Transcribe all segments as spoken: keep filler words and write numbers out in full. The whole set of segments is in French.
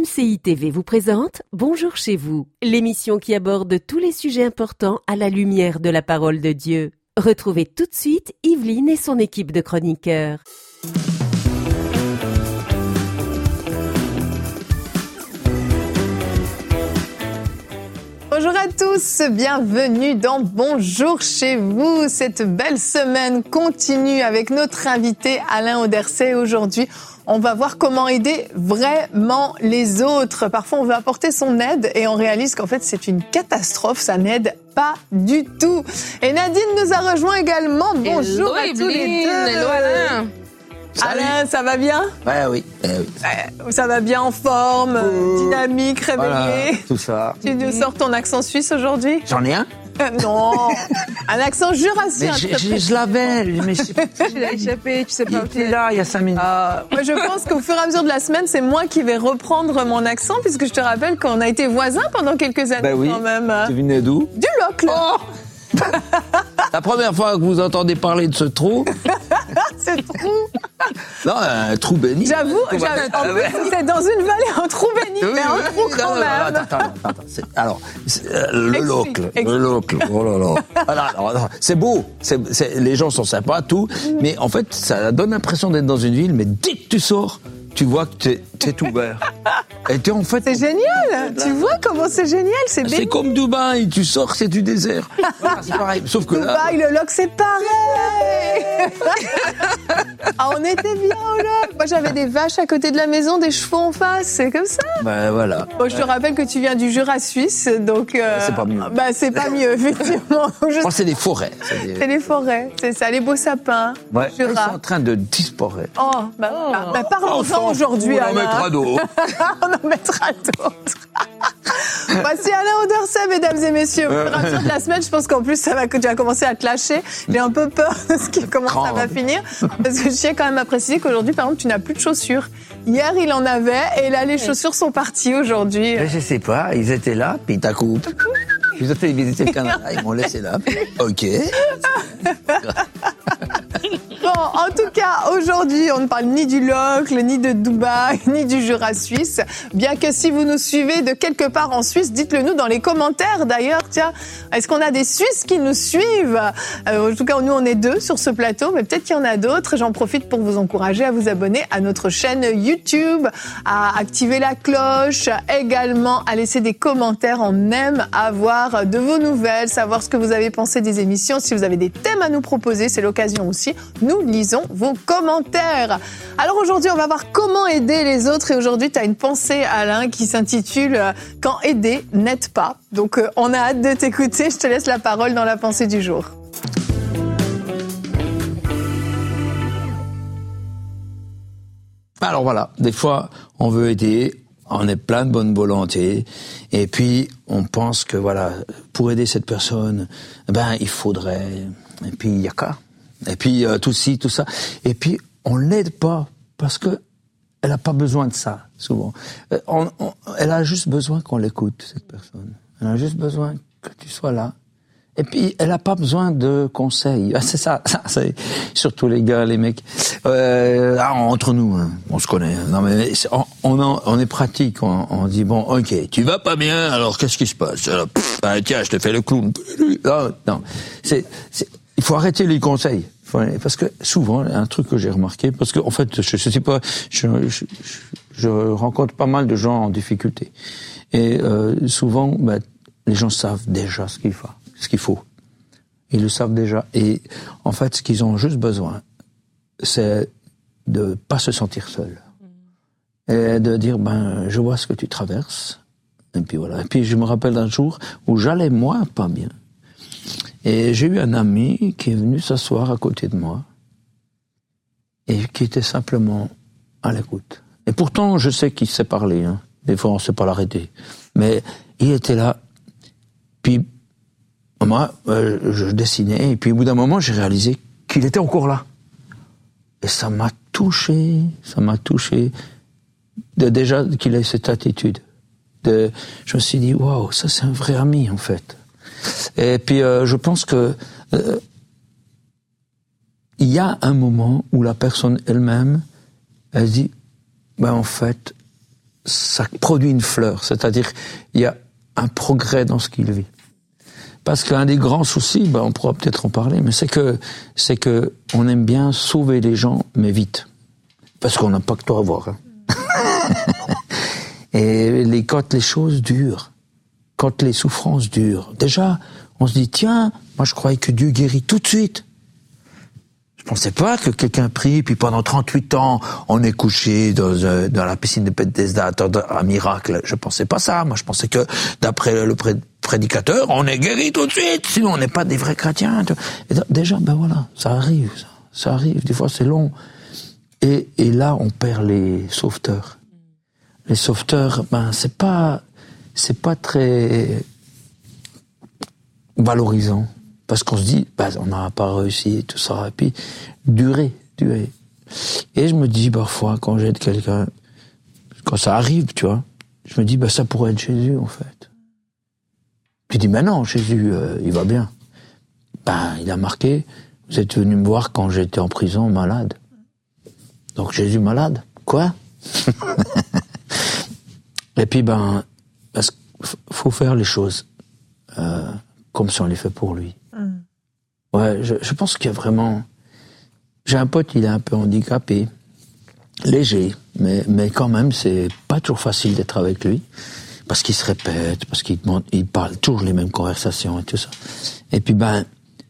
C I T V vous présente Bonjour chez vous, l'émission qui aborde tous les sujets importants à la lumière de la parole de Dieu. Retrouvez tout de suite Yveline et son équipe de chroniqueurs. Bonjour à tous, bienvenue dans Bonjour chez vous. Cette belle semaine continue avec notre invité Alain Auderset. Aujourd'hui, on va voir comment aider vraiment les autres. Parfois, on veut apporter son aide et on réalise qu'en fait, c'est une catastrophe. Ça n'aide pas du tout. Et Nadine nous a rejoint également. Bonjour Hello, à tous les deux. Hello Alain. Salut. Alain, ça va bien ? Ouais, oui. Eh oui. Euh, ça va bien, en forme, oh, dynamique, réveillé. Voilà, tout ça. Tu nous sors ton accent suisse aujourd'hui ? J'en ai un ? Euh, non, un accent jurassien. Mais je, je, je l'avais, mais je, tu l'as échappé, tu sais pas où tu es là, il y a cinq minutes. Euh, moi, je pense qu'au fur et à mesure de la semaine, c'est moi qui vais reprendre mon accent, puisque je te rappelle qu'on a été voisins pendant quelques années, ben oui. quand même. Tu venais d'où ? Du Locle. Oh la première fois que vous entendez parler de ce trou. Ce trou. Non, un trou béni. J'avoue, j'avoue en plus, c'était dans une vallée, un trou béni, oui, mais un trou oui, quand non, même. Non, attends, attends, attends. C'est, alors, c'est, euh, le Locle, le Locle, oh là là. Voilà, alors, alors, c'est beau, c'est, c'est, les gens sont sympas, tout, mais en fait, ça donne l'impression d'être dans une ville, mais dès que tu sors, tu vois que t'es, t'es ouvert. Et t'es en fait. C'est génial. Tu vois comment c'est génial, c'est béni. C'est comme Dubaï, tu sors, c'est du désert. Voilà, c'est pareil. Sauf que Dubaï, là. le Locle, c'est pareil. Ah, on était bien au Locle. Moi, j'avais des vaches à côté de la maison, des chevaux en face, c'est comme ça. Ben voilà. Bon, je te rappelle que tu viens du Jura suisse, donc. Euh, c'est pas mieux. Bah, c'est pas mieux, effectivement. Je pense que c'est des forêts. C'est, des... c'est les forêts, c'est ça, les beaux sapins. Ouais. Jura. Ils sont en train de disparaître. Oh, bah, oh. bah parlons-en aujourd'hui, Alain. On en mettra d'autres. On en mettra d'autres. Voici Alain Auderset, mesdames et messieurs. Au fur et à mesure de la semaine, je pense qu'en plus, ça va, tu vas commencer à te lâcher. J'ai un peu peur de ce qui, comment Grand. ça va finir. Parce que je tiens quand même à préciser qu'aujourd'hui, par exemple, tu n'as plus de chaussures. Hier, il en avait, et là, les chaussures sont parties aujourd'hui. Mais je sais pas, ils étaient là, puis t'as coup. Ils ont fait visiter le Canada, ils m'ont laissé là. Ok. Bon, en tout cas, aujourd'hui, on ne parle ni du Locle, ni de Dubaï, ni du Jura suisse. Bien que si vous nous suivez de quelque part en Suisse, dites-le nous dans les commentaires d'ailleurs. Tiens, est-ce qu'on a des Suisses qui nous suivent ? euh, En tout cas, nous, on est deux sur ce plateau, mais peut-être qu'il y en a d'autres. J'en profite pour vous encourager à vous abonner à notre chaîne YouTube, à activer la cloche, également à laisser des commentaires. On aime avoir de vos nouvelles, savoir ce que vous avez pensé des émissions. Si vous avez des thèmes à nous proposer, c'est l'occasion aussi. Nous lisons vos commentaires. Alors aujourd'hui, on va voir comment aider les autres. Et aujourd'hui, tu as une pensée, Alain, qui s'intitule « Quand aider n'aide pas ». Donc, euh, on a hâte de t'écouter. Je te laisse la parole dans la pensée du jour. Alors voilà, des fois, on veut aider, on est plein de bonne volonté, et puis on pense que voilà, pour aider cette personne, ben il faudrait, et puis il y a qu'à. Et puis euh, tout ci, tout ça. Et puis on l'aide pas parce que elle a pas besoin de ça souvent. Euh, on, on, elle a juste besoin qu'on l'écoute, cette personne. Elle a juste besoin que tu sois là. Et puis elle a pas besoin de conseils. Ah, c'est ça, ça, c'est surtout les gars, les mecs. Euh, ah, entre nous, hein, on se connaît. Non mais on, on, en, on est pratique. On, on dit bon, ok, tu vas pas bien. Alors qu'est-ce qui se passe ? Alors, pff, ben, tiens, je te fais le clown. Non, non, c'est, c'est il faut arrêter les conseils. Parce que souvent, un truc que j'ai remarqué, parce que en fait, je, je sais pas, je, je, je rencontre pas mal de gens en difficulté, et euh, souvent, ben, les gens savent déjà ce qu'il faut, ce qu'il faut. Ils le savent déjà, et en fait, ce qu'ils ont juste besoin, c'est de pas se sentir seul, et de dire ben, je vois ce que tu traverses, et puis voilà. Et puis je me rappelle d'un jour où j'allais moi pas bien. Et j'ai eu un ami qui est venu s'asseoir à côté de moi et qui était simplement à l'écoute. Et pourtant, je sais qu'il sait parler. Hein. Des fois, on ne sait pas l'arrêter. Mais il était là. Puis, moi, euh, je dessinais. Et puis, au bout d'un moment, j'ai réalisé qu'il était encore là. Et ça m'a touché. Ça m'a touché. De, déjà qu'il ait cette attitude. De, je me suis dit, waouh, ça c'est un vrai ami, en fait. Et puis euh, je pense que euh, il y a un moment où la personne elle-même, elle dit, ben en fait, ça produit une fleur. C'est-à-dire, il y a un progrès dans ce qu'il vit. Parce qu'un des grands soucis, ben, on pourra peut-être en parler, mais c'est que, c'est que on aime bien sauver les gens, mais vite. Parce qu'on n'a pas que toi à voir. Hein. Et les, quand les choses durent, quand les souffrances durent, déjà, on se dit, tiens, moi je croyais que Dieu guérit tout de suite. Je pensais pas que quelqu'un prie, puis pendant trente-huit ans, on est couché dans, euh, dans la piscine de Bethesda, attendant un miracle. Je pensais pas ça. Moi, je pensais que, d'après le prédicateur, on est guéri tout de suite, sinon on n'est pas des vrais chrétiens. Et déjà, ben voilà, ça arrive, ça, ça arrive. Des fois, c'est long. Et, et là, on perd les sauveteurs. Les sauveteurs, ben, c'est pas, c'est pas très valorisant. Parce qu'on se dit, bah, on n'a pas réussi, tout ça. Et puis, durer, durer. Et je me dis, parfois, quand j'aide quelqu'un, quand ça arrive, tu vois, je me dis, bah, ça pourrait être Jésus, en fait. Puis je dis, mais non, Jésus, euh, il va bien. Ben, il a marqué, vous êtes venu me voir quand j'étais en prison, malade. Donc, Jésus malade? Quoi? Et puis, ben, parce qu'il faut faire les choses, euh, comme si on les fait pour lui. Mm. Ouais, je, je pense qu'il y a vraiment... J'ai un pote, il est un peu handicapé, léger, mais, mais quand même, c'est pas toujours facile d'être avec lui, parce qu'il se répète, parce qu'il demande, il parle toujours les mêmes conversations et tout ça. Et puis, ben,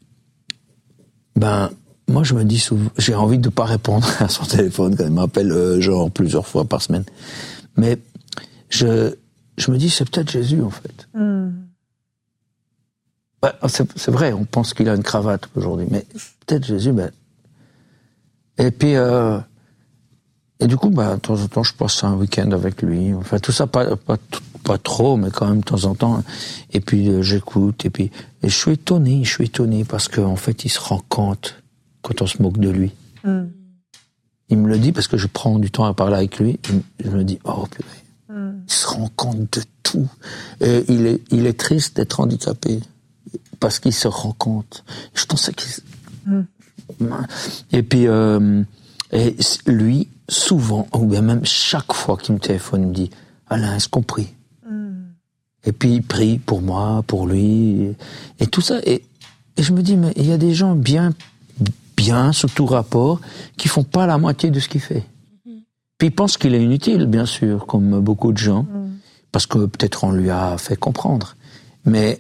ben, moi, je me dis souvent, j'ai envie de pas répondre à son téléphone quand il m'appelle, euh, genre, plusieurs fois par semaine. Mais, je, je me dis, c'est peut-être Jésus, en fait. Mm. Ouais, c'est, c'est vrai, on pense qu'il a une cravate aujourd'hui, mais peut-être Jésus, ben... Et puis, euh... et du coup, ben, de temps en temps, je passe un week-end avec lui. Enfin, tout ça, pas, pas, pas trop, mais quand même, de temps en temps. Et puis, euh, j'écoute, et puis... Et je suis étonné, je suis étonné, parce qu'en fait, il se rend compte quand on se moque de lui. Mm. Il me le dit, parce que je prends du temps à parler avec lui, je me dis, oh, purée. Mm. Il se rend compte de tout. Et il est, il est triste d'être handicapé. Parce qu'il se rend compte. Je pensais qu'il... Mm. Et puis, euh, et lui, souvent, ou bien même chaque fois qu'il me téléphone, il me dit « Alain, est-ce qu'on prie ?» mm. Et puis il prie pour moi, pour lui, et, et tout ça. Et, et je me dis, mais il y a des gens bien, bien, sous tout rapport, qui font pas la moitié de ce qu'il fait. Mm. Puis ils pensent qu'il est inutile, bien sûr, comme beaucoup de gens, mm. parce que peut-être on lui a fait comprendre. Mais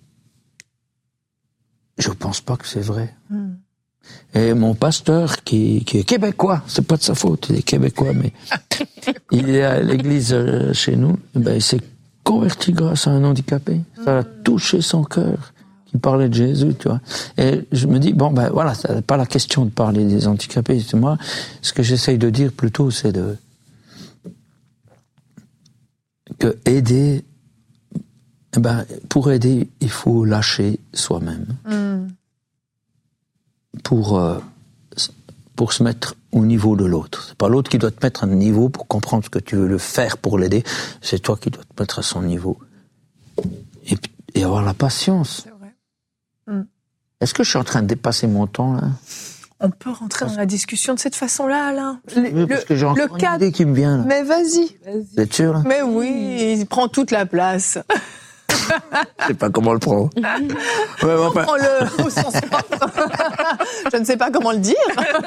je pense pas que c'est vrai. Mm. Et mon pasteur, qui, qui est québécois, c'est pas de sa faute, il est québécois, mais il est à l'église chez nous, ben, il s'est converti grâce à un handicapé. Ça a touché son cœur, qui parlait de Jésus, tu vois. Et je me dis, bon, ben voilà, c'est pas la question de parler des handicapés. Moi, ce que j'essaye de dire plutôt, c'est de que aider, ben, pour aider, il faut lâcher soi-même. Mm. Pour, euh, pour se mettre au niveau de l'autre. C'est pas l'autre qui doit te mettre à un niveau pour comprendre ce que tu veux le faire pour l'aider. C'est toi qui dois te mettre à son niveau. Et, et avoir la patience. C'est vrai. Mm. Est-ce que je suis en train de dépasser mon temps, là? On peut rentrer parce... dans la discussion de cette façon-là, Alain. Le, oui, parce que j'ai encore une cadre... idée qui me vient, là. Mais vas-y. vas-y. Vous êtes sûr, là? Mais oui, il prend toute la place. Je sais pas comment le prendre. Ouais, enfin... Prends-le au sens propre. Je ne sais pas comment le dire.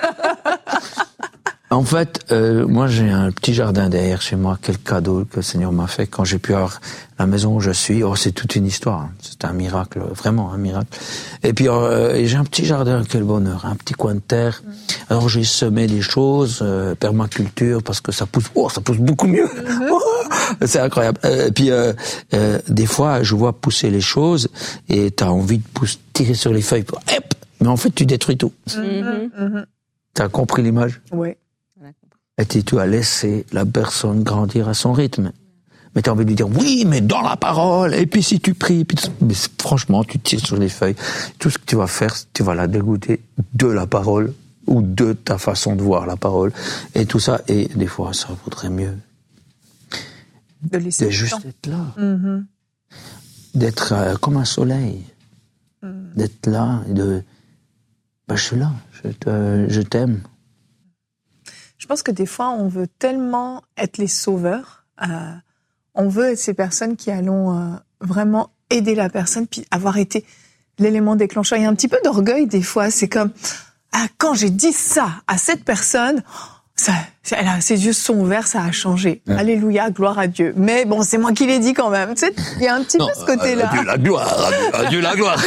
En fait, euh, moi j'ai un petit jardin derrière chez moi. Quel cadeau que le Seigneur m'a fait quand j'ai pu avoir la maison où je suis. Oh, c'est toute une histoire. Hein. C'est un miracle, vraiment un miracle. Et puis euh, et j'ai un petit jardin, quel bonheur, un petit coin de terre. Mm. Alors j'ai semé des choses, euh, permaculture, parce que ça pousse. Oh, ça pousse beaucoup mieux. Mm-hmm. Oh, c'est incroyable. Et puis euh, euh, des fois, je vois pousser les choses et t'as envie de pousser, tirer sur les feuilles. Pour, hop, mais en fait, tu détruis tout. Mm-hmm. Mm-hmm. T'as compris l'image? Oui. Et tu as laissé la personne grandir à son rythme. Mais tu as envie de lui dire, oui, mais dans la parole, et puis si tu pries, puis mais franchement, tu tires sur les feuilles. Tout ce que tu vas faire, tu vas la dégoûter de la parole, ou de ta façon de voir la parole, et tout ça. Et des fois, ça vaudrait mieux de, laisser de juste être là. Mm-hmm. D'être euh, comme un soleil. Mm. D'être là, et de... Ben, je suis là, je, te, je t'aime. Je pense que des fois, on veut tellement être les sauveurs, Euh, on veut être ces personnes qui allons euh, vraiment aider la personne, puis avoir été l'élément déclencheur. Il y a un petit peu d'orgueil des fois. C'est comme, ah, quand j'ai dit ça à cette personne, ça, elle a, ses yeux sont ouverts, ça a changé. Ouais. Alléluia, gloire à Dieu. Mais bon, c'est moi qui l'ai dit quand même. Tu sais, il y a un petit non, peu ce côté-là. Adieu la gloire, adieu la gloire.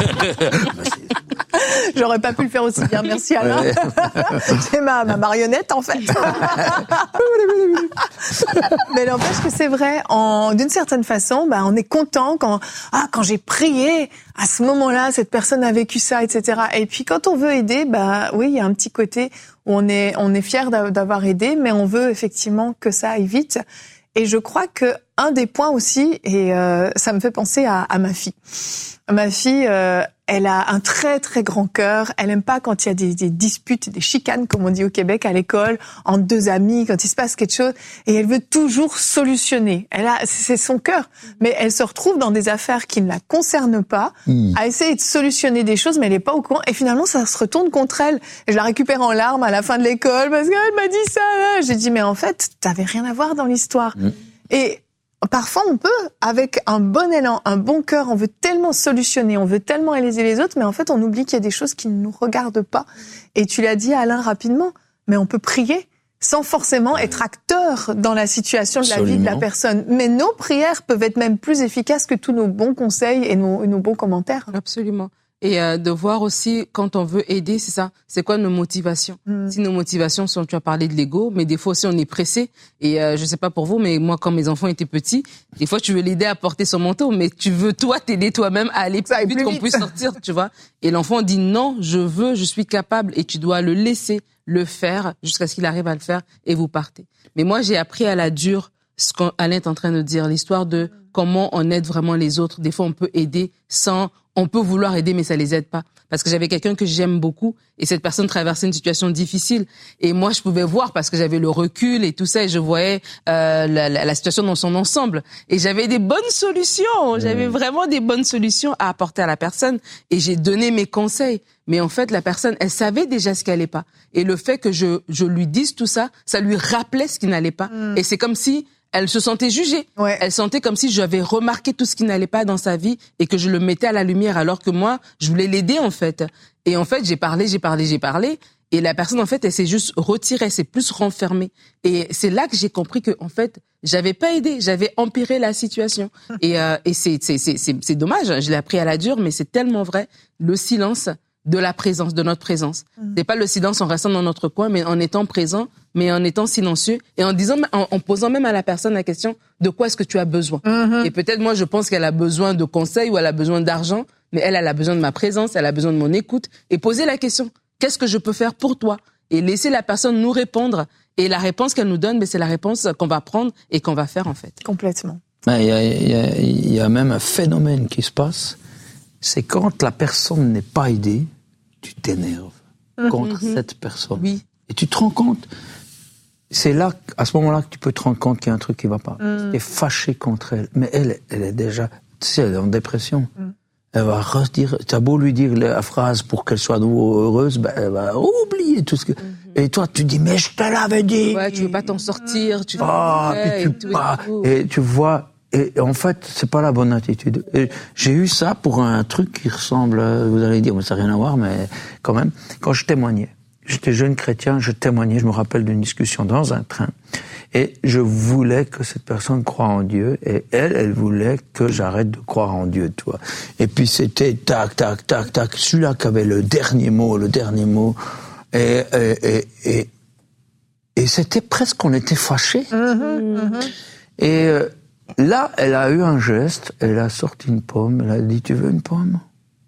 J'aurais pas pu le faire aussi bien, merci Alain. Ouais. C'est ma, ma marionnette en fait. Mais n'empêche que c'est vrai, en, d'une certaine façon, bah, on est content quand, ah, quand j'ai prié, à ce moment-là, cette personne a vécu ça, et cetera. Et puis quand on veut aider, bah oui, il y a un petit côté où on est, on est fier d'avoir aidé, mais on veut effectivement que ça aille vite. Et je crois que un des points aussi, et euh, ça me fait penser à, à ma fille. Ma fille, euh, elle a un très très grand cœur. Elle aime pas quand il y a des, des disputes, des chicanes, comme on dit au Québec, à l'école, entre deux amis, quand il se passe quelque chose. Et elle veut toujours solutionner. Elle a, c'est son cœur. Mais elle se retrouve dans des affaires qui ne la concernent pas, mmh. à essayer de solutionner des choses, mais elle est pas au courant. Et finalement, ça se retourne contre elle. Et je la récupère en larmes à la fin de l'école parce qu'elle m'a dit ça. Là. J'ai dit, mais en fait, t'avais rien à voir dans l'histoire. Mmh. Et parfois, on peut, avec un bon élan, un bon cœur, on veut tellement solutionner, on veut tellement aider les autres, mais en fait, on oublie qu'il y a des choses qui ne nous regardent pas. Et tu l'as dit, Alain, rapidement, mais on peut prier sans forcément être acteur dans la situation de Absolument. La vie de la personne. Mais nos prières peuvent être même plus efficaces que tous nos bons conseils et nos, et nos bons commentaires. Absolument. Et euh, de voir aussi, quand on veut aider, c'est ça, c'est quoi nos motivations. Mm. Si nos motivations sont, tu as parlé de l'ego, mais des fois aussi on est pressé. Et euh, je sais pas pour vous, mais moi quand mes enfants étaient petits, des fois tu veux l'aider à porter son manteau, mais tu veux toi t'aider toi-même à aller plus vite qu'on puisse sortir, tu vois. Et l'enfant dit non, je veux, je suis capable, et tu dois le laisser le faire jusqu'à ce qu'il arrive à le faire et vous partez. Mais moi j'ai appris à la dure ce qu'Alain est en train de dire, l'histoire de comment on aide vraiment les autres. Des fois on peut aider sans... On peut vouloir aider, mais ça les aide pas. Parce que j'avais quelqu'un que j'aime beaucoup, et cette personne traversait une situation difficile. Et moi, je pouvais voir, parce que j'avais le recul et tout ça, et je voyais euh, la, la, la situation dans son ensemble. Et j'avais des bonnes solutions. J'avais vraiment des bonnes solutions à apporter à la personne. Et j'ai donné mes conseils. Mais en fait, la personne, elle savait déjà ce qui allait pas. Et le fait que je, je lui dise tout ça, ça lui rappelait ce qui n'allait pas. Mm. Et c'est comme si... Elle se sentait jugée. Ouais. Elle sentait comme si j'avais remarqué tout ce qui n'allait pas dans sa vie et que je le mettais à la lumière, alors que moi, je voulais l'aider, en fait. Et en fait, j'ai parlé, j'ai parlé, j'ai parlé. Et la personne, en fait, elle s'est juste retirée, elle s'est plus renfermée. Et c'est là que j'ai compris que, en fait, j'avais pas aidé, j'avais empiré la situation. Et, euh, et c'est, c'est, c'est, c'est, c'est dommage, je l'ai appris à la dure, mais c'est tellement vrai. Le silence de la présence, de notre présence. Mmh. C'est pas le silence en restant dans notre coin, mais en étant présent, mais en étant silencieux et en disant, en, en posant même à la personne la question de quoi est-ce que tu as besoin. Mmh. Et peut-être moi je pense qu'elle a besoin de conseils ou elle a besoin d'argent, mais elle, elle a besoin de ma présence, elle a besoin de mon écoute, et poser la question, qu'est-ce que je peux faire pour toi? Et laisser la personne nous répondre. Et la réponse qu'elle nous donne, mais c'est la réponse qu'on va prendre et qu'on va faire en fait. Complètement. Il y a, il y a, il y a même un phénomène qui se passe, c'est quand la personne n'est pas aidée, tu t'énerves mmh, contre mmh. cette personne. Oui. Et tu te rends compte, c'est là, à ce moment-là, que tu peux te rendre compte qu'il y a un truc qui va pas. Mmh. Tu es fâché contre elle. Mais elle, elle est déjà, tu sais, elle est en dépression. Mmh. Elle va redire, t'as beau lui dire la phrase pour qu'elle soit nouveau heureuse, ben, elle va oublier tout ce que, mmh. et toi, tu dis, mais je te l'avais dit. Ouais, tu veux pas t'en sortir, tu ah, puis tu, et, tout pas, et, tout. Et tu vois, et en fait, c'est pas la bonne attitude. Et j'ai eu ça pour un truc qui ressemble, vous allez dire, mais ça n'a rien à voir, mais quand même, quand je témoignais. J'étais jeune chrétien, je témoignais, je me rappelle d'une discussion dans un train, et je voulais que cette personne croie en Dieu, et elle, elle voulait que j'arrête de croire en Dieu, toi. Et puis c'était tac, tac, tac, tac, celui-là qui avait le dernier mot, le dernier mot, et, et, et, et, et c'était presque qu'on était fâchés. Mm-hmm, mm-hmm. Et euh, là, elle a eu un geste, elle a sorti une pomme, elle a dit, tu veux une pomme?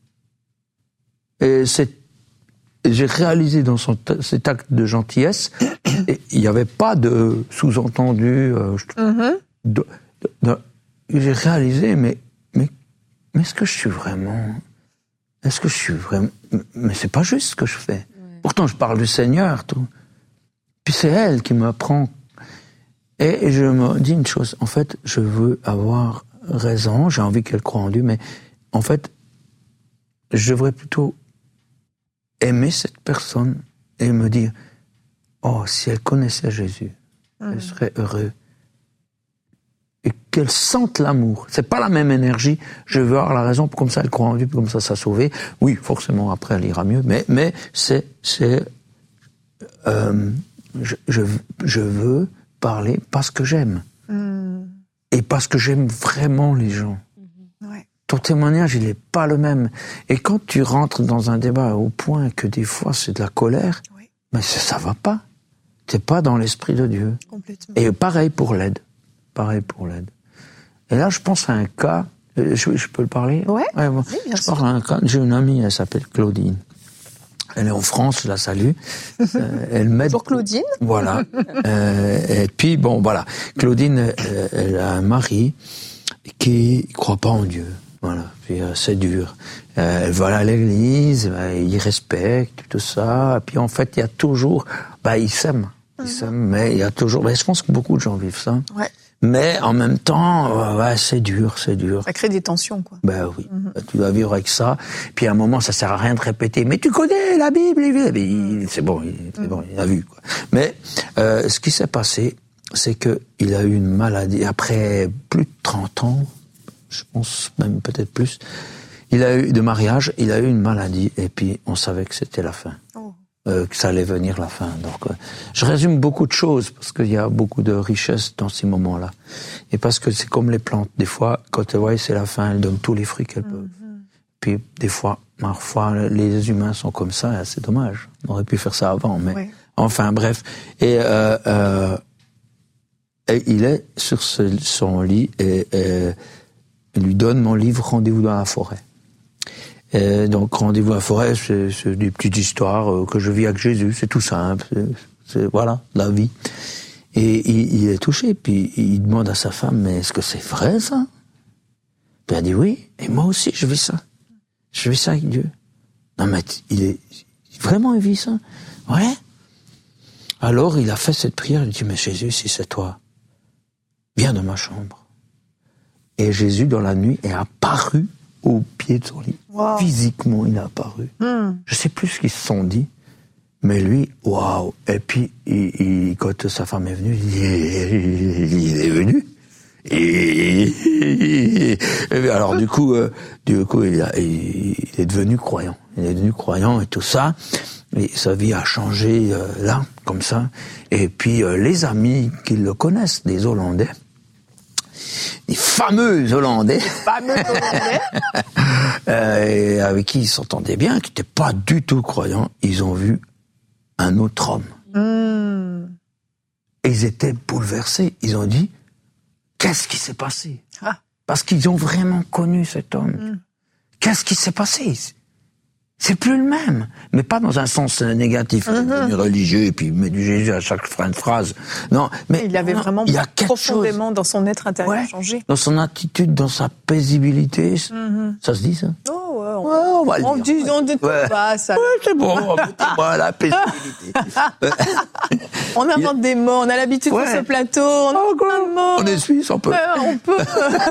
Et c'est j'ai réalisé dans son t- cet acte de gentillesse, il n'y avait pas de sous-entendu. Euh, mm-hmm. de, de, de, j'ai réalisé, mais, mais, mais est-ce que je suis vraiment... Est-ce que je suis vraiment... Mais c'est pas juste ce que je fais. Ouais. Pourtant, je parle du Seigneur, tout. Puis c'est elle qui m'apprend. Et, et je me dis une chose, en fait, je veux avoir raison, j'ai envie qu'elle croie en Dieu, mais en fait, je devrais plutôt aimer cette personne et me dire, oh, si elle connaissait Jésus, mmh. elle serait heureuse. qu'elle sente l'amour. C'est pas la même énergie. Je veux avoir la raison, comme ça elle croit en Dieu, comme ça ça sauvé. Oui, forcément après elle ira mieux, mais mais c'est c'est euh, je, je je veux parler parce que j'aime mm. et parce que j'aime vraiment les gens. Mm-hmm. Ouais. Ton témoignage il est pas le même. Et quand tu rentres dans un débat au point que des fois c'est de la colère, oui. mais ça, ça va pas. T'es pas dans l'esprit de Dieu. Complètement. Et pareil pour l'aide. Pareil pour l'aide. Et là, je pense à un cas. Je, je peux le parler? Ouais. ouais bon, oui, bien je sûr. Pense à un cas. J'ai une amie, elle s'appelle Claudine. Elle est en France, je la salue. euh, elle m'aide. Pour Claudine. Voilà. euh, et puis bon, voilà. Claudine, euh, elle a un mari qui croit pas en Dieu. Voilà. Puis euh, c'est dur. Euh, elle va à l'église, bah, il respecte tout ça. Et puis en fait, il y a toujours, bah, il s'aime. Il s'aime, mais il y a toujours. Mais je pense que beaucoup de gens vivent ça. Ouais. Mais en même temps, ouais, c'est dur, c'est dur. Ça crée des tensions, quoi. Ben oui, mm-hmm. tu dois vivre avec ça. Puis à un moment, ça sert à rien de répéter. Mais tu connais la Bible, il... c'est bon, il... c'est mm-hmm. bon, il a vu. Quoi. Mais euh, ce qui s'est passé, c'est que il a eu une maladie après plus de trente ans, je pense même peut-être plus. Il a eu de mariage, il a eu une maladie, et puis on savait que c'était la fin. Oh. Euh, que ça allait venir la fin. Donc, euh, je résume beaucoup de choses parce qu'il y a beaucoup de richesse dans ces moments-là. Et parce que c'est comme les plantes. Des fois, quand elles voient c'est la fin, elles donnent tous les fruits qu'elles mm-hmm. peuvent. Puis des fois, parfois, les humains sont comme ça. Et c'est dommage. On aurait pu faire ça avant, mais oui. Enfin, bref. Et, euh, euh, et il est sur ce, son lit et, et il lui donne mon livre Rendez-vous dans la forêt. Et donc, Rendez-vous à la forêt, c'est, c'est des petites histoires euh, que je vis avec Jésus, c'est tout simple, c'est, c'est voilà, la vie. Et il, il est touché, puis il demande à sa femme, mais est-ce que c'est vrai ça? Puis elle dit oui, et moi aussi je vis ça. Je vis ça avec Dieu. Non mais il est vraiment il vit ça? Ouais. Alors il a fait cette prière, il dit, mais Jésus, si c'est toi, viens dans ma chambre. Et Jésus, dans la nuit, est apparu au pied de son lit. Wow. Physiquement, il est apparu. Mm. Je sais plus ce qu'ils se sont dit, mais lui, waouh. Et puis, il, il, quand sa femme est venue, il, il, il est venu. Et, et alors du coup, euh, du coup, il, a, il, il est devenu croyant. Il est devenu croyant et tout ça. Et sa vie a changé euh, là, comme ça. Et puis, euh, les amis qui le connaissent, des Hollandais, les fameux Hollandais, les fameux Hollandais. euh, et avec qui ils s'entendaient bien, qui n'étaient pas du tout croyants, ils ont vu un autre homme. Mm. Et ils étaient bouleversés. Ils ont dit, qu'est-ce qui s'est passé? Ah. Parce qu'ils ont vraiment connu cet homme. Mm. Qu'est-ce qui s'est passé? C'est plus le même, mais pas dans un sens négatif, mm-hmm. devenu religieux et puis met du Jésus à chaque fin de phrase. Non, mais il avait non, vraiment il y a profondément chose, dans son être intérieur ouais, changé. Dans son attitude, dans sa paisibilité. Mm-hmm. Ça se dit ça? Oh ouais, on, ouais, on va on le dire. Dit, on dit ouais. pas ça. Ouais, c'est bon, voilà, la paisibilité. On invente a... des mots, on a l'habitude ouais. de ce plateau, on a oh, plein de mots. On est suisse, on peut. Ouais, on peut.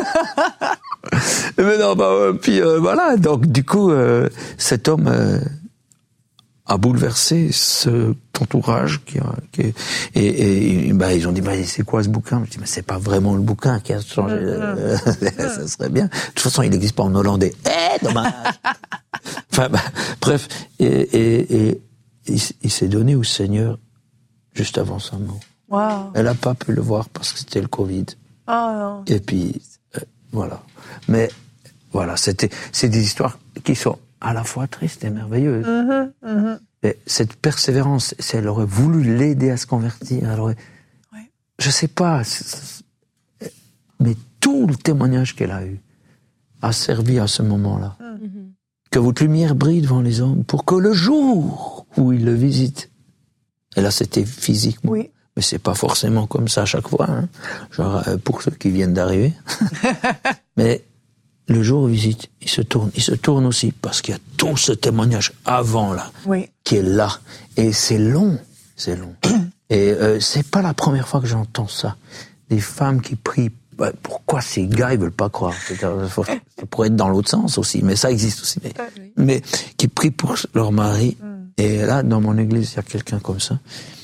Mais non, bah, euh, puis euh, voilà, donc du coup, euh, cet homme euh, a bouleversé ce entourage qui, a, qui est, et, et bah, ils ont dit, bah, c'est quoi ce bouquin? Je dis, mais c'est pas vraiment le bouquin qui a changé, euh, ça serait bien. De toute façon, il n'existe pas en hollandais. Eh, dommage. Enfin, bah, bref, et, et, et il, il s'est donné au Seigneur juste avant sa mort. Wow. Elle n'a pas pu le voir parce que c'était le Covid. Oh, non. Et puis, euh, voilà. Mais voilà, c'était, c'est des histoires qui sont à la fois tristes et merveilleuses. Mm-hmm, mm-hmm. Et cette persévérance, si elle aurait voulu l'aider à se convertir, elle aurait... Ouais. Je sais pas, c'est, c'est, mais tout le témoignage qu'elle a eu a servi à ce moment-là. Mm-hmm. Que votre lumière brille devant les hommes pour que le jour où ils le visitent, et là c'était physiquement, oui. Mais c'est pas forcément comme ça à chaque fois, hein. Genre euh, pour ceux qui viennent d'arriver. Mais le jour où visite, il se tourne, il se tourne aussi parce qu'il y a tout ce témoignage avant là, oui. qui est là, et c'est long, c'est long. Et euh, c'est pas la première fois que j'entends ça. Des femmes qui prient. Bah, pourquoi ces gars ils veulent pas croire? Ça pourrait être dans l'autre sens aussi, mais ça existe aussi. Mais, oui. mais qui prient pour leur mari. Mm. Et là, dans mon église, il y a quelqu'un comme ça.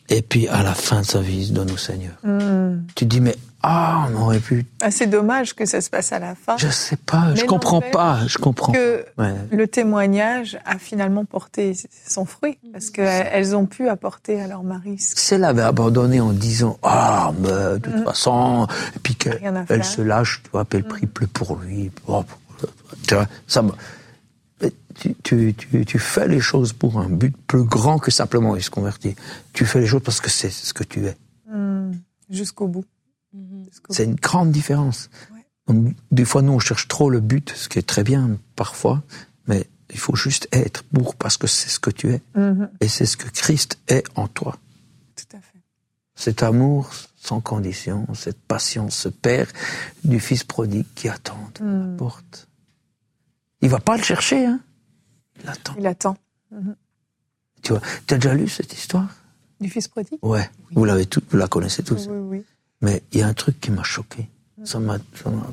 Et puis, à la fin de sa vie, il se donne au Seigneur. Mm. Tu te dis, mais, ah, on aurait pu... Ah, c'est dommage que ça se passe à la fin. Je sais pas, Mais je comprends pas, je comprends que pas. Ouais. le témoignage a finalement porté son fruit, parce qu'elles ont pu apporter à leur mari. Si elle avait abandonné en disant, ah, mais de toute mm. façon, et puis qu'elle se lâche, tu vois, puis elle prie mm. plus pour lui, oh, tu vois, ça me... Tu, tu, tu, tu fais les choses pour un but plus grand que simplement il se convertit. Tu fais les choses parce que c'est ce que tu es. Mm. Jusqu'au bout. Jusqu'au c'est bout. Une grande différence. Ouais. Donc, des fois, nous, on cherche trop le but, ce qui est très bien, parfois, mais il faut juste être pour, parce que c'est ce que tu es. Mm-hmm. Et c'est ce que Christ est en toi. Tout à fait. Cet amour sans condition, cette patience, ce Père du Fils prodigue qui attend à mm. la porte. Il va pas le chercher, hein. Il attend. Il attend. Mm-hmm. Tu vois, tu as déjà lu cette histoire? Du Fils prodigue? Ouais. Oui. Vous l'avez tout, vous la connaissez tous. Oui, oui, oui. Mais il y a un truc qui m'a choqué. Mm. Ça m'a, ça m'a,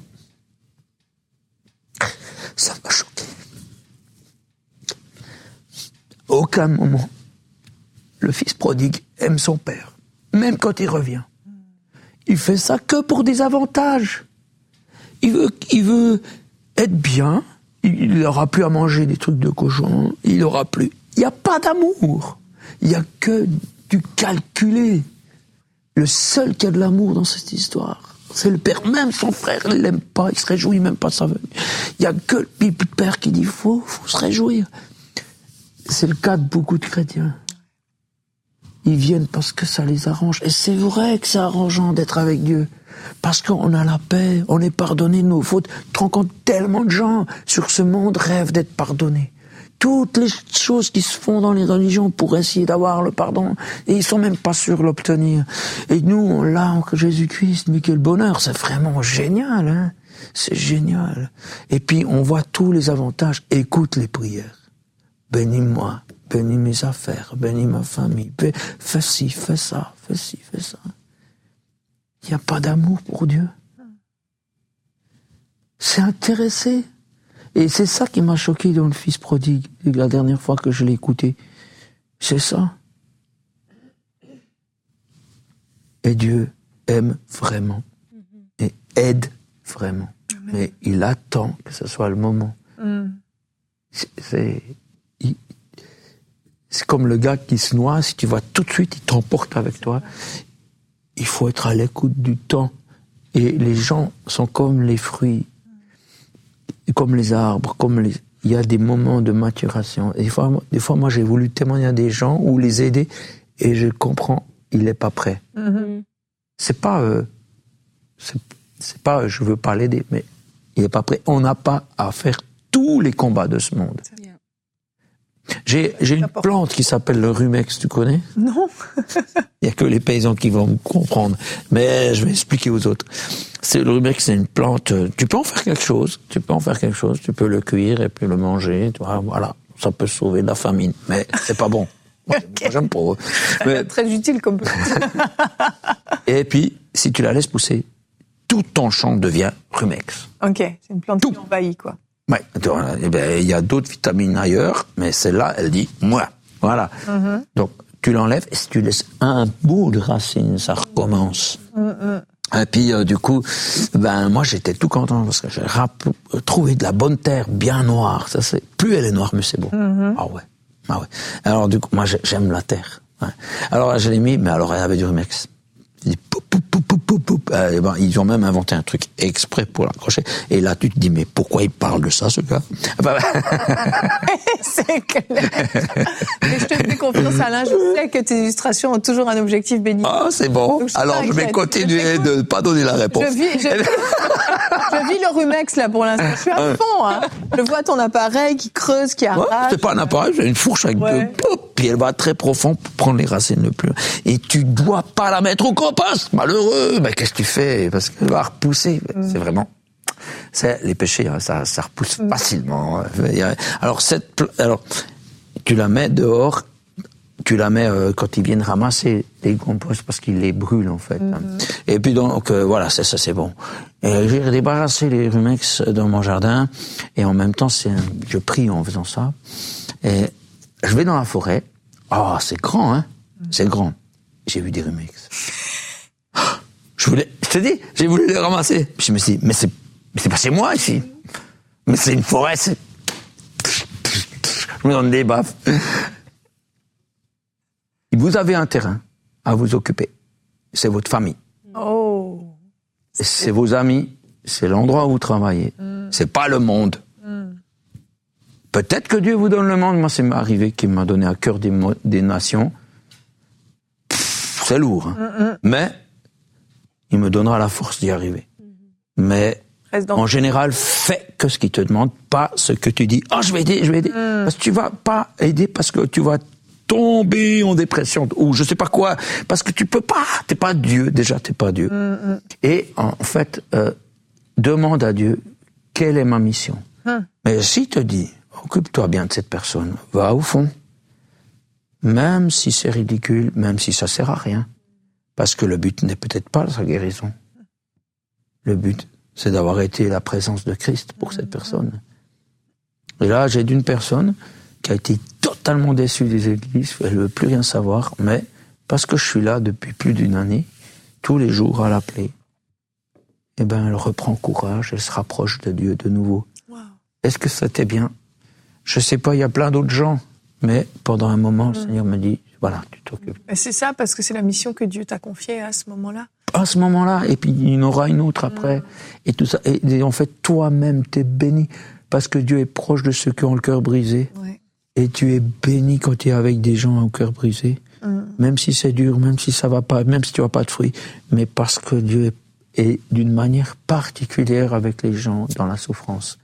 ça m'a choqué. À aucun moment, le Fils prodigue aime son père. Même quand il revient. Mm. Il fait ça que pour des avantages. Il veut, il veut être bien. Il n'aura plus à manger des trucs de cochon, il n'aura plus... Il n'y a pas d'amour, il n'y a que du calculé. Le seul qui a de l'amour dans cette histoire, c'est le père. Même son frère ne l'aime pas, il se réjouit même pas de sa venue. Il n'y a que le père qui dit, il faut, faut se réjouir. C'est le cas de beaucoup de chrétiens. Ils viennent parce que ça les arrange. Et c'est vrai que c'est arrangeant d'être avec Dieu. Parce qu'on a la paix, on est pardonné de nos fautes. Tu te rends compte, tellement de gens sur ce monde rêvent d'être pardonnés. Toutes les choses qui se font dans les religions pour essayer d'avoir le pardon, et ils sont même pas sûrs de l'obtenir. Et nous, on l'a en Jésus-Christ, mais quel bonheur, c'est vraiment génial, hein. C'est génial. Et puis, on voit tous les avantages. Écoute les prières. Bénis-moi, bénis mes affaires, bénis ma famille, fais ci, fais ça, fais ci, fais ça. Il n'y a pas d'amour pour Dieu. C'est intéressé. Et c'est ça qui m'a choqué dans le Fils prodigue, la dernière fois que je l'ai écouté. C'est ça. Et Dieu aime vraiment. Et aide vraiment. Amen. Mais il attend que ce soit le moment. Mm. C'est, c'est, il, c'est comme le gars qui se noie, si tu vas tout de suite, il t'emporte avec toi. Il faut être à l'écoute du temps. Et les gens sont comme les fruits, comme les arbres, comme les... Il y a des moments de maturation. Et des fois, des fois, moi, j'ai voulu témoigner à des gens ou les aider, et je comprends, il n'est pas prêt. Mm-hmm. C'est pas... Euh, c'est, c'est pas, je veux pas l'aider, mais il n'est pas prêt. On n'a pas à faire tous les combats de ce monde. J'ai, j'ai une plante qui s'appelle le rumex, tu connais? Non. Il n'y a que les paysans qui vont me comprendre. Mais je vais expliquer aux autres. C'est, le rumex, c'est une plante, tu peux en faire quelque chose, tu peux en faire quelque chose, tu peux le cuire et puis le manger, tu vois, voilà. Ça peut sauver de la famine, mais c'est pas bon. Moi, okay. Moi j'aime pas. Mais... Très utile comme plante. Et puis, si tu la laisses pousser, tout ton champ devient rumex. Ok, c'est une plante tout. Qui envahit, quoi. Ouais, eh ben, il y a d'autres vitamines ailleurs, mais celle-là, elle dit, moi, voilà. Mm-hmm. Donc, tu l'enlèves, et si tu laisses un bout de racine, ça recommence. Mm-hmm. Et puis, euh, du coup, ben, moi, j'étais tout content, parce que j'ai rap- trouvé de la bonne terre, bien noire. Ça, c'est, plus elle est noire, mieux c'est bon. Mm-hmm. Ah ouais. Ah ouais. Alors, du coup, moi, j'aime la terre. Ouais. Alors, je l'ai mis, mais alors, elle avait du rumex. Poup, poup, poup, poup, poup, poup. Euh, ben, ils ont même inventé un truc exprès pour l'accrocher. Et là, tu te dis, mais pourquoi il parle de ça, ce gars? C'est clair. Mais je te fais confiance, Alain. Je sais que tes illustrations ont toujours un objectif béni. Ah, c'est bon. Je Alors, je vais continuer de ne pas donner la réponse. Je vis, je, je vis le rumex, là, pour l'instant. Je suis à fond, hein. Je vois ton appareil qui creuse, qui arrache. Ouais, c'est pas un appareil, c'est une fourche avec ouais. deux... Puis elle va très profond pour prendre les racines le plus. Et tu dois pas la mettre au compost, malheureux. Mais qu'est-ce que tu fais? Parce qu'elle va repousser. Mm. C'est vraiment, c'est les péchés, ça, ça repousse mm. facilement. Alors cette, alors tu la mets dehors, tu la mets euh, quand ils viennent ramasser les composts parce qu'ils les brûlent en fait. Mm. Et puis donc euh, voilà, c'est ça, c'est bon. Et j'ai débarrassé les rumex dans mon jardin et en même temps, c'est un, je prie en faisant ça. Et je vais dans la forêt. Ah, oh, c'est grand, hein. C'est grand. j'ai vu des Rumex. Je voulais, je te dis, j'ai voulu les ramasser. Je me suis dit, mais c'est, mais c'est pas chez moi ici. Mais c'est une forêt, c'est... Je me donne des baffes. Vous avez un terrain à vous occuper. C'est votre famille. Oh. C'est vos amis. C'est l'endroit où vous travaillez. Mm. C'est pas le monde. Mm. Peut-être que Dieu vous donne le monde. Moi, c'est arrivé qu'il m'a donné à cœur des, mo- des nations. Pff, c'est lourd. Hein. Mm-mm. Mais il me donnera la force d'y arriver. Mm-hmm. Mais en général, fais que ce qu'il te demande, pas ce que tu dis. Ah, oh, je vais aider, je vais aider. Mm. Parce que tu vas pas aider parce que tu vas tomber en dépression ou je sais pas quoi, parce que tu peux pas, t'es pas Dieu, déjà t'es pas Dieu. Mm-hmm. Et en fait, euh, demande à Dieu quelle est ma mission. Mm. Mais s'il te dit, occupe-toi bien de cette personne, va au fond, même si c'est ridicule, même si ça sert à rien, parce que le but n'est peut-être pas sa guérison. Le but, c'est d'avoir été la présence de Christ pour cette personne. Et là, j'ai d'une personne qui a été totalement déçue des églises, elle ne veut plus rien savoir, mais parce que je suis là depuis plus d'une année, tous les jours à l'appeler, eh ben, elle reprend courage, elle se rapproche de Dieu de nouveau. Wow. Est-ce que c'était bien? Je sais pas, il y a plein d'autres gens, mais pendant un moment, mmh. le Seigneur me dit, voilà, tu t'occupes. Et c'est ça, parce que c'est la mission que Dieu t'a confiée à ce moment-là. À ce moment-là, et puis il y en aura une autre après, mmh. et tout ça. Et, et en fait, toi-même, t'es béni, parce que Dieu est proche de ceux qui ont le cœur brisé. Ouais. Et tu es béni quand tu es avec des gens au cœur brisé. Mmh. Même si c'est dur, même si ça va pas, même si tu as pas de fruits. Mais parce que Dieu est, est d'une manière particulière avec les gens dans la souffrance.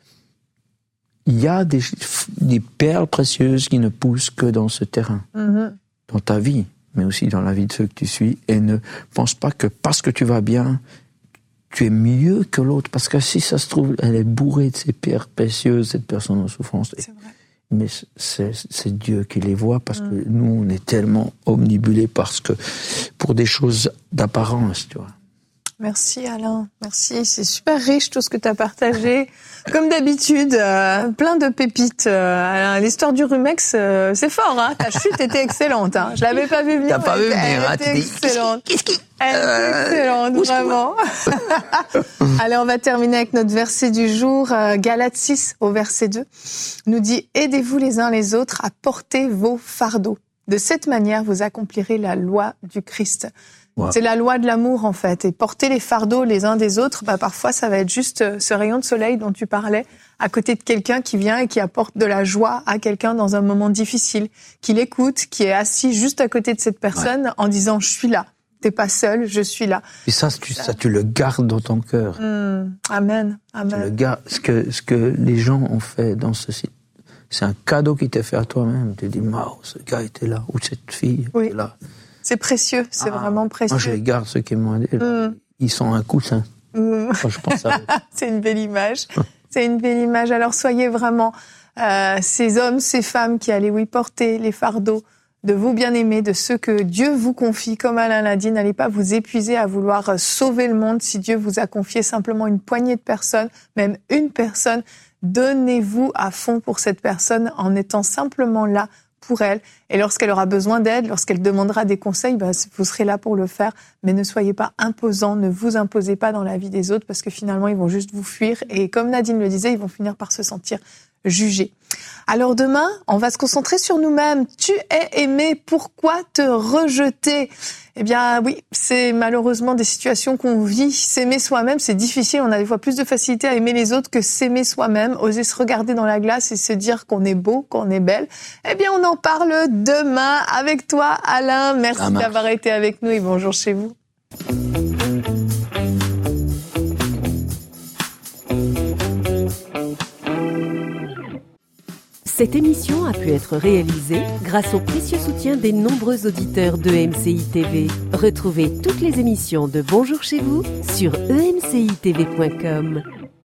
Il y a des, des perles précieuses qui ne poussent que dans ce terrain. Mmh. Dans ta vie, mais aussi dans la vie de ceux que tu suis. Et ne pense pas que parce que tu vas bien, tu es mieux que l'autre. Parce que si ça se trouve, elle est bourrée de ces pierres précieuses, cette personne en souffrance. C'est vrai. Mais c'est, c'est Dieu qui les voit, parce que nous, on est tellement omnibulés parce que, pour des choses d'apparence, tu vois. Merci Alain, merci. C'est super riche tout ce que tu as partagé. Comme d'habitude, euh, plein de pépites. Euh, Alain, l'histoire du Rumex, euh, c'est fort, hein. Ta chute était excellente, hein. Je l'avais pas vu venir. T'as pas vu venir, hein. Elle était excellente. Qu'est-ce qui, Elle était excellente, vraiment. Allez, on va terminer avec notre verset du jour. Euh, Galates six au verset deux nous dit « Aidez-vous les uns les autres à porter vos fardeaux. De cette manière, vous accomplirez la loi du Christ. » Wow. C'est la loi de l'amour, en fait. Et porter les fardeaux les uns des autres, bah, parfois, ça va être juste ce rayon de soleil dont tu parlais, à côté de quelqu'un qui vient et qui apporte de la joie à quelqu'un dans un moment difficile, qui l'écoute, qui est assis juste à côté de cette personne ouais. en disant « Je suis là. T'es pas seul, je suis là. » Et ça, tu, ça, tu le gardes dans ton cœur. Mmh. Amen. Amen. Tu le gardes. Ce que, ce que les gens ont fait dans ce site, c'est un cadeau qui t'est fait à toi-même. Tu te dis « Waouh, ce gars était là. » Ou cette fille oui. était là. C'est précieux, c'est ah, vraiment précieux. Moi, je les garde, ceux qui m'ont aidé. Mm. Ils sont un coussin. Mm. Enfin, je pense à c'est une belle image. C'est une belle image. Alors, soyez vraiment euh, ces hommes, ces femmes qui allez, oui, porter les fardeaux de vos bien-aimés, de ceux que Dieu vous confie. Comme Alain l'a dit, n'allez pas vous épuiser à vouloir sauver le monde. Si Dieu vous a confié simplement une poignée de personnes, même une personne, donnez-vous à fond pour cette personne en étant simplement là pour elle. Et lorsqu'elle aura besoin d'aide, lorsqu'elle demandera des conseils, bah, vous serez là pour le faire. Mais ne soyez pas imposants, ne vous imposez pas dans la vie des autres parce que finalement, ils vont juste vous fuir. Et comme Nadine le disait, ils vont finir par se sentir jugés. Alors demain, on va se concentrer sur nous-mêmes. Tu es aimé, pourquoi te rejeter ? Eh bien oui, c'est malheureusement des situations qu'on vit. S'aimer soi-même, c'est difficile. On a des fois plus de facilité à aimer les autres que s'aimer soi-même. Oser se regarder dans la glace et se dire qu'on est beau, qu'on est belle. Eh bien, on en parle demain avec toi, Alain. Merci d'avoir été avec nous et bonjour chez vous. Cette émission a pu être réalisée grâce au précieux soutien des nombreux auditeurs de E M C I T V. Retrouvez toutes les émissions de Bonjour chez vous sur e m c i t v point com.